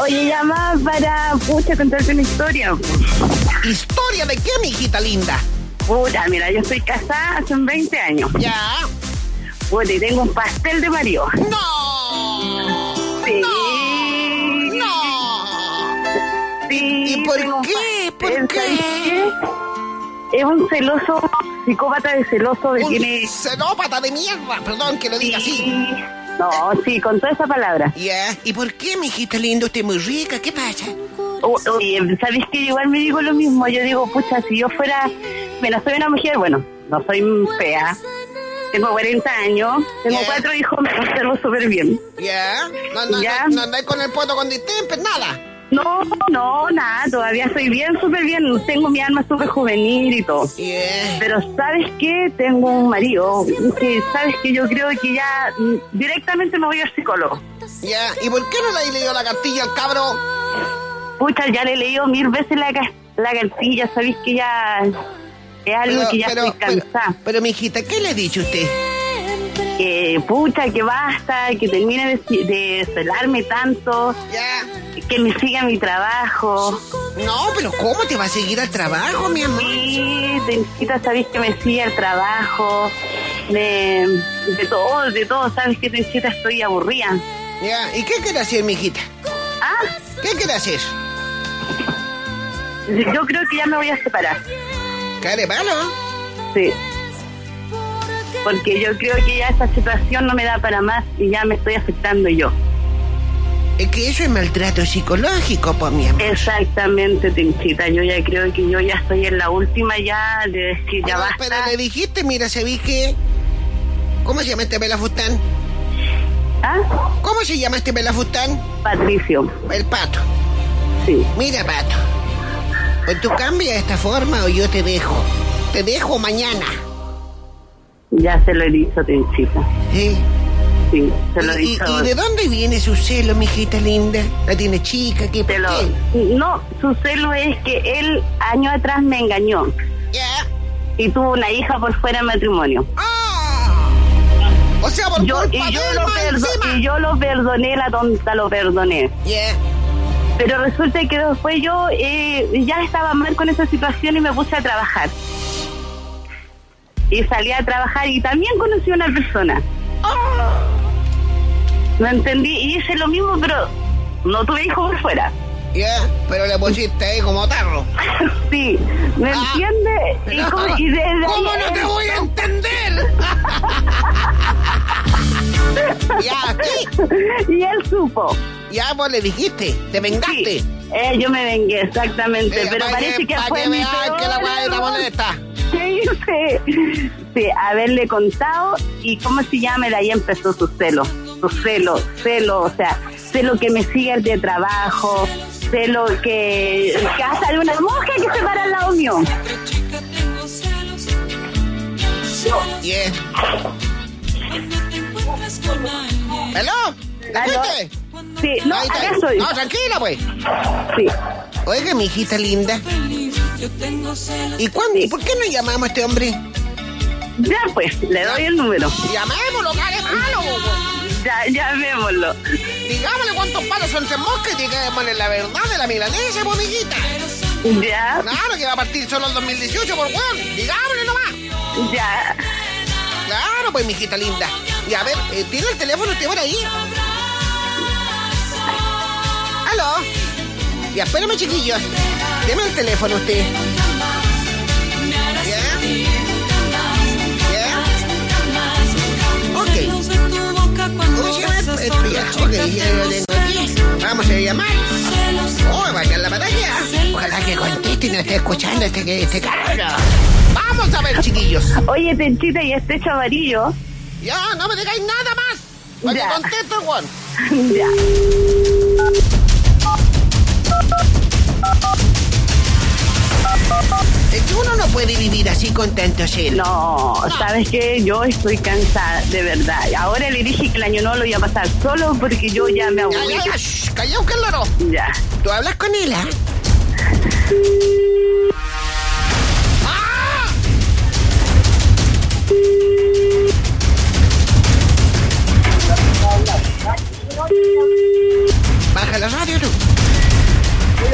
Oye, llamaba para, contarte una historia. ¿Historia de qué, mijita linda? Puta, mira, yo estoy casada hace 20 años. Ya. Puta, y tengo un pastel de marido. ¡No! Sí. ¡No! Sí. ¿Y por tengo un qué? pastel, ¿Por qué? ¿sabes qué? Es un celoso, psicópata de celoso que Un tiene... xenópata de mierda, perdón que lo diga así. No, sí, con toda esa palabra. Ya. ¿Y por qué, mijita linda? Usted es muy rica, ¿qué pasa? Oye, ¿sabes qué? Igual me digo lo mismo. Yo digo, pucha, si yo fuera... Bueno, soy una mujer, bueno, no soy fea. Tengo 40 años, tengo 4 hijos, me conservo súper bien. Ya. Ya. No andáis con el poto con distemper, nada. No, nada, todavía estoy bien, súper bien. Tengo mi alma súper juvenil y todo. Yeah. Pero ¿sabes qué? Tengo un marido que, ¿sabes qué? Yo creo que ya directamente me voy al psicólogo. Ya. ¿Y por qué no le has leído la cartilla al cabro? Pucha, ya le he leído 1000 veces la cartilla, ¿sabes que ya es algo que ya estoy cansada? Pero, mijita, ¿qué le ha dicho usted? Pucha, que basta, que termine de celarme tanto, Ya. que me siga mi trabajo. No, pero ¿cómo te va a seguir al trabajo, mi amor? Sí, Tencita, sabes que me sigue el trabajo, de todo, sabes que Tencita estoy aburrida. Ya. ¿Y qué quiere hacer, mijita? Ah, ¿Qué quiere hacer? yo creo que ya me voy a separar. ¿Qué de palo? Sí. Porque yo creo que ya esta situación no me da para más y ya me estoy afectando yo. Es que eso es maltrato psicológico, pues, mi amor. Exactamente, Tencita. Yo ya creo que yo ya estoy en la última ya de decir ya basta. Pero le dijiste, mira, ¿sabís qué? ¿Cómo se llama este pelafustán? ¿Ah? ¿Cómo se llama este pelafustán? Patricio. El Pato. Sí. Mira, Pato. O tú cambias de esta forma o yo te dejo. Te dejo mañana. Ya se lo he dicho, Tencita. ¿Sí? Sí, se lo he dicho. ¿Y de dónde viene su celo, mijita linda? ¿La tiene chica? ¿Qué? ¿Por qué? No, su celo es que él años atrás me engañó. Ya. Y tuvo una hija por fuera de matrimonio. ¡Ah! O sea, por culpa de él más encima. Y yo lo perdoné, la tonta lo perdoné. Yeah. Pero resulta que después yo ya estaba mal con esa situación y me puse a trabajar. Y salí a trabajar y también conocí a una persona. No entendí y hice lo mismo, pero no tuve hijos por fuera. Ya, pero le pusiste ahí como tarro. Sí, ¿me entiendes? ¿Cómo no te voy a entender? Ya, ¿qué? Y él supo. Ya, vos le dijiste, te vengaste. Sí, yo me vengué, exactamente, pero parece que fue mi peor que la weá está error. molesta. Sí, haberle contado y cómo se llama, de ahí empezó su celo, o sea, celo que me sigue de trabajo, celo que hasta de una mosca que se para al lado mío. Yeah. ¿Aló? ¿Te ¿Aló? fuiste? Sí, no, Ahí está. acá estoy. No, tranquila, pues. Sí. Oiga, mi hijita linda. ¿Y cuándo? Sí. ¿Y por qué no llamamos a este hombre? Ya pues, le doy el número. Llamémoslo, care malo. Ya, llamémoslo. Digámosle cuántos palos son tres moscas y digámosle la verdad de la milanesa, pues, mijita. Ya, Claro que va a partir solo el 2018, por weón. Digámosle nomás. ya. Claro, pues, mijita linda. Y a ver, ¿tiene el teléfono usted por ahí? ¿Aló? Ya, espérame, chiquillos. Deme el teléfono usted. ¿Ya? ¿Ya? Ok. ¿Cómo se llama esto? Ya, ok, ya lo tengo aquí. Vamos a llamar. Oh, vaya en la pantalla. Ojalá que conteste y no esté escuchando este cabrón. Vamos a ver, chiquillos. Oye, Tenchita, y este chavarillo. Ya, no me digáis nada más. Para que Ya. conteste, Juan. Ya. Es que uno no puede vivir así con tanto celo. No, ¿sabes qué? Yo estoy cansada, de verdad. Ahora le dije que el año nuevo lo iba a pasar solo porque yo ya me aburrí. Callao, que es loro. Ya. ¿Tú hablas con él, ah? ¡Ah! Baja la radio, tú.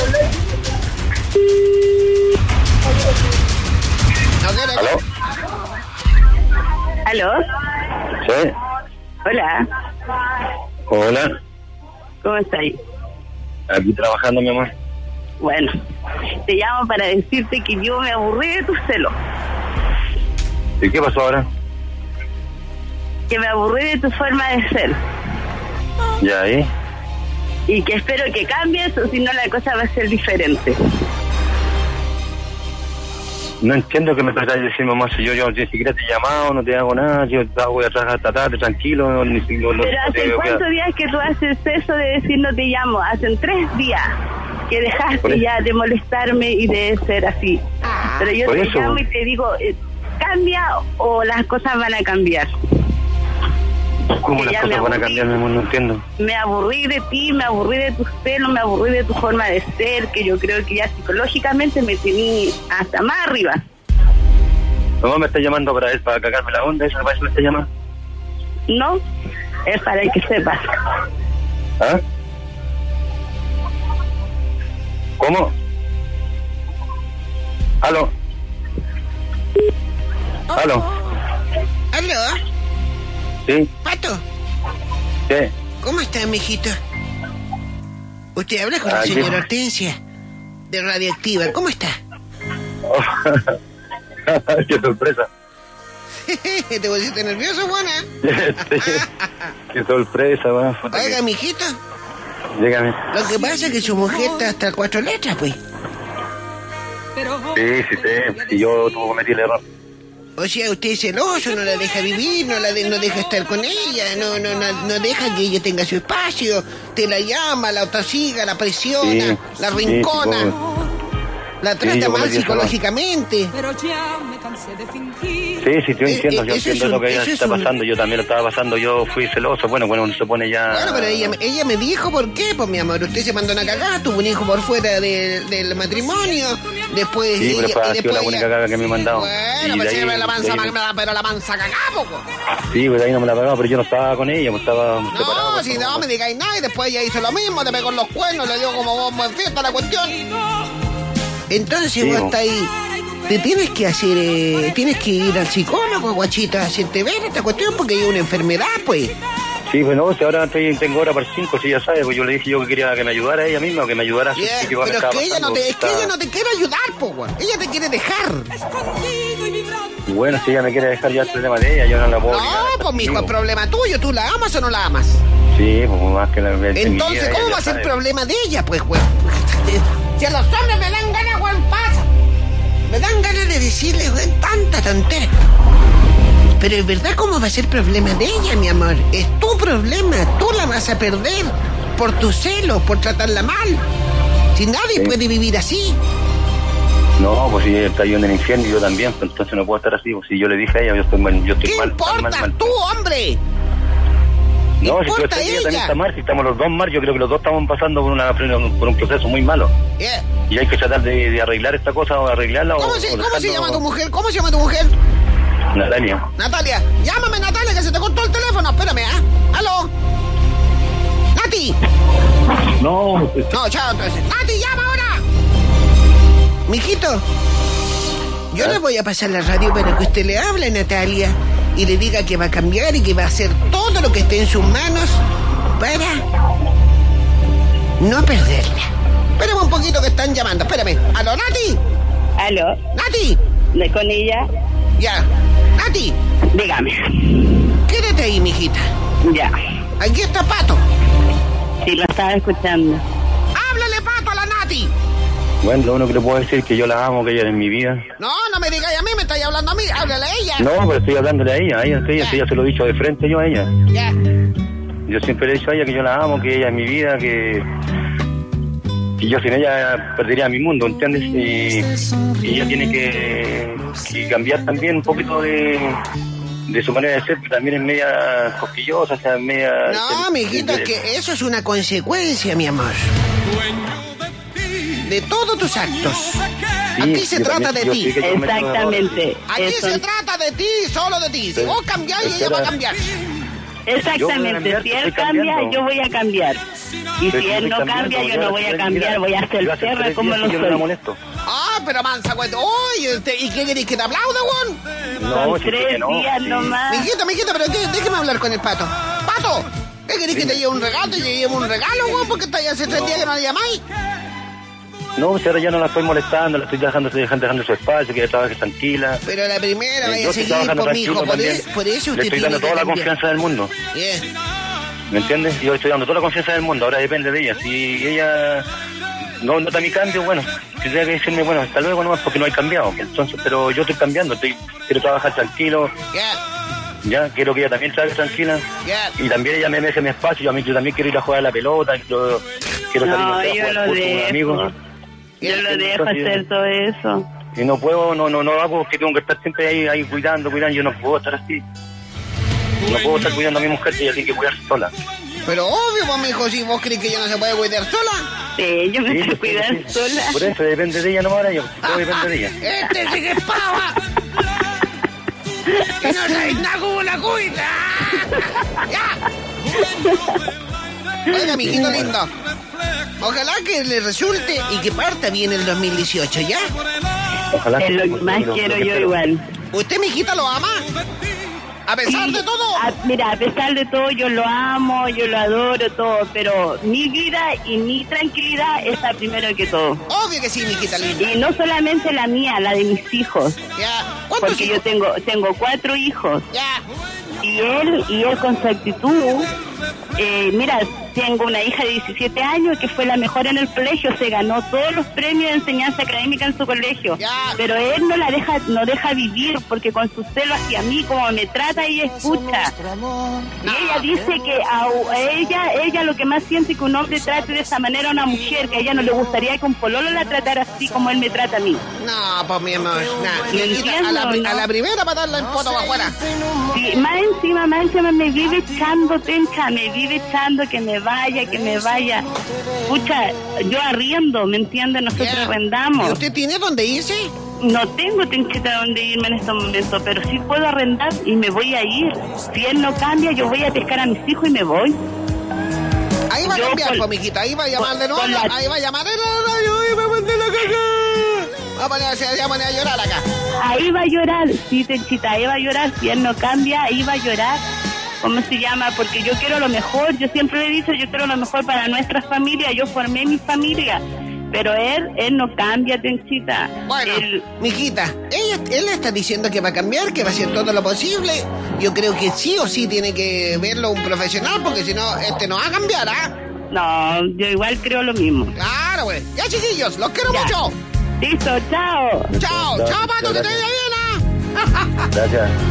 ¿Aló? ¿Aló? Sí. Hola. Hola. ¿Cómo estás? Aquí trabajando, mi amor. Bueno, te llamo para decirte que yo me aburrí de tus celos. ¿Y qué pasó ahora? Que me aburrí de tu forma de ser. ¿Ya ahí? Y que espero que cambies, o si no la cosa va a ser diferente. No entiendo qué me tratas de decir, mamá. Si yo ni siquiera te he llamado, no te hago nada. Yo voy a trabajar hasta tarde, tranquilo. Pero ¿hace cuántos días que tú haces eso de decir no te llamo? Hacen 3 días que dejaste ya de molestarme y de ser así. Pero yo te llamo y te digo, cambia o las cosas van a cambiar. ¿Cómo las cosas van a cambiar, mi amor? No entiendo. Me aburrí de ti, me aburrí de tus celos, me aburrí de tu forma de ser, que yo creo que ya psicológicamente me tení hasta más arriba. Mamá me está llamando para cagarme la onda, ¿esa me está llamando? No, es para que sepas. ¿Ah? ¿Cómo? ¿Aló? ¿Aló? ¿Aló? ¿Sí? ¿Pato? ¿Qué? ¿Cómo está, mijito? Usted habla con la señora Hortensia, de Radioactiva. ¿Cómo está? Oh, ¡qué sorpresa! ¿Te pusiste nervioso, Juana? Sí. ¡Qué sorpresa, va! Oiga, mijito. Dígame. Lo que pasa es que su mujer está hasta 4 letras, pues. Sí. Y yo cometí el error. O sea, usted es celoso, no la deja vivir, no deja estar con ella, no deja que ella tenga su espacio, te la llama, la atosiga, la presiona, la rincona, la trata mal psicológicamente. Sí, yo entiendo, lo que ella está pasando, yo también lo estaba pasando, yo fui celoso, bueno, uno se pone ya... Bueno, pero ella me dijo por qué, pues mi amor, usted se mandó una cagada, tuvo un hijo por fuera del matrimonio, después... Sí, pero ha sido la única cagada que me he mandado. Bueno, pues se pero la mansa cagada, poco. Sí, pues ahí no me la pagaba, pero yo no estaba con ella, pues estaba separado. No, si no me digáis nada, y después ella hizo lo mismo, te pegó en los cuernos, le dio como bombo en fiesta la cuestión. Entonces sí, vos estás ahí... Te tienes que ir al psicólogo, guachito, a hacerte ver esta cuestión porque hay una enfermedad, pues. Sí, pues no, si ahora tengo hora para 5, si ya sabes, pues yo le dije yo que quería que me ayudara ella misma, que me ayudara a pero es que ella no te quiere ayudar, pues, güey. Ella te quiere dejar. Bueno, si ella me quiere dejar, ya es problema de ella, yo no la puedo. No, pues mijo, es problema tuyo, ¿tú la amas o no la amas? Sí, pues más que la... Entonces, ¿cómo va a ser problema de ella, pues, güey? Si a los hombres me dan ganas, güey, pasa. Me dan ganas de decirle, güey, tanta tontera. Pero es verdad, ¿cómo va a ser problema de ella, mi amor? Es tu problema, tú la vas a perder por tu celo, por tratarla mal. Si nadie puede vivir así. No, pues si ella está yendo en el infierno y yo también, pues entonces no puedo estar así. Pues si yo le dije a ella, yo estoy mal, ¿Qué mal. importa mal. tú, hombre? No, si yo sé que ella también está mal, si estamos los dos mal, yo creo que los dos estamos pasando por un proceso muy malo. Yeah. Y hay que tratar de arreglar esta cosa o arreglarla. ¿Cómo se llama tu mujer? ¿Cómo se llama tu mujer? Natalia. Natalia, llámame, Natalia, que se te cortó el teléfono. Espérame, ¿ah? ¿Aló? ¡Nati! No. No, chao, entonces. ¡Nati, llama ahora! Mijito, yo le voy a pasar la radio para que usted le hable a Natalia y le diga que va a cambiar y que va a hacer todo lo que esté en sus manos para no perderla. Espérame un poquito que están llamando, espérame. ¿Aló, Nati? ¿Aló? ¿Nati? ¿Con ella? Ya. Nati. Dígame. Quédate ahí, mijita. Ya. Aquí está Pato. Sí, lo estaba escuchando. ¡Háblale, Pato, a la Nati! Bueno, lo único que le puedo decir es que yo la amo, que ella es mi vida. No me digáis a mí, me estáis hablando a mí. Háblale a ella. No, pero estoy hablándole a ella, si ella se lo he dicho de frente yo a ella. Ya. Yo siempre le he dicho a ella que yo la amo, que ella es mi vida, que yo sin ella perdería mi mundo, ¿entiendes? Y ella tiene que cambiar también un poquito de su manera de ser, que también es media cosquillosa, o sea, media... No, mijito, es que eso es una consecuencia, mi amor. De todos tus actos. Sí, aquí se trata de ti. Exactamente. Aquí se trata de ti, solo de ti. Si vos cambiáis, ella va a cambiar. Exactamente, si él cambia, yo voy a cambiar. Y si él no cambia, yo no voy a cambiar, voy a ser perra como lo soy. Pero mansa, güey. Oye, ¿y qué querés que te aplaude, weón? No, son 3 días nomás. Mijita, pero déjeme hablar con el Pato. ¡Pato! ¿Qué querés que te lleve un regalo? Te lleve un regalo, weón, porque está ya hace 3 días que no le llamáis. No, si ahora ya no la estoy molestando, la estoy dejando su espacio, que ella trabaje tranquila. Pero la primera vaya a seguir por mi hijo, por eso usted le estoy dando toda la confianza del mundo. Bien. ¿Me entiendes? Yo le estoy dando toda la confianza del mundo, ahora depende de ella. Si ella no nota mi cambio, bueno, tendría que decirme, bueno, hasta luego nomás porque no hay cambiado. Entonces, pero yo estoy cambiando, quiero trabajar tranquilo. Ya, quiero que ella también trabaje tranquila. Y también ella me deje mi espacio, yo también quiero ir a jugar a la pelota, quiero salir a jugar con un amigo. Yo lo dejo hacer todo eso. Y no puedo, no hago, que tengo que estar siempre ahí cuidando, yo no puedo estar así. No puedo estar cuidando a mi mujer, que ella tiene que cuidarse sola. Pero obvio, pues, mijo, si vos crees que ella no se puede cuidar sola. Sí, yo me sé cuidar sola. Por eso depende de ella, no ahora todo depende de ella. Este sí que es pava. Y no sabéis nada como la cuida. ¡Ya! Oiga, mijito lindo. Ojalá que le resulte y que parta bien el 2018, ¿ya? Ojalá es lo que más quiero yo igual. ¿Usted, mijita, lo ama? ¿A pesar de todo? Mira, a pesar de todo, yo lo amo, yo lo adoro, todo, pero mi vida y mi tranquilidad está primero que todo. Obvio que sí, mijita linda. Y no solamente la mía, la de mis hijos. Ya. ¿Cuántos porque hijos? yo tengo 4 hijos. Ya. Y él con su actitud, mira, tengo una hija de 17 años que fue la mejor en el colegio, se ganó todos los premios de enseñanza académica en su colegio, pero él no deja vivir, porque con su celo hacia mí, como me trata, ella escucha. Y ella dice que a ella lo que más siente es que un hombre trate de esa manera a una mujer, que a ella no le gustaría que un pololo la tratara así como él me trata a mí. No, pues mi amor, a la primera para darla en poto para afuera. Sí, más encima me vive echando, Tencha, me vive echando que me vaya. Escucha, yo arriendo, ¿me entiendes? Nosotros arrendamos. ¿Y usted tiene dónde irse? No tengo, Tenchita, dónde irme en este momento, pero sí puedo arrendar y me voy a ir. Si él no cambia, yo voy a pescar a mis hijos y me voy. Ahí va a cambiar, pues, mijita, ahí va a llamar de nuevo, ahí va a llamar de la radio y me mandé la caca. Va a poner a llorar acá. Ahí va a llorar, sí, Tenchita, ahí va a llorar. Si él no cambia, ahí va a llorar. ¿Cómo se llama? Porque yo quiero lo mejor, yo siempre le he dicho, yo quiero lo mejor para nuestra familia, yo formé mi familia, pero él no cambia, Tenchita. Bueno, mijita, él está diciendo que va a cambiar, que va a hacer todo lo posible. Yo creo que sí o sí tiene que verlo un profesional, porque si no, no va a cambiar, ¿ah? No, yo igual creo lo mismo. Claro, güey. Ya, chiquillos, los quiero mucho. Listo, chao. Chao, Pato, que te vaya bien, ¿ah? Gracias.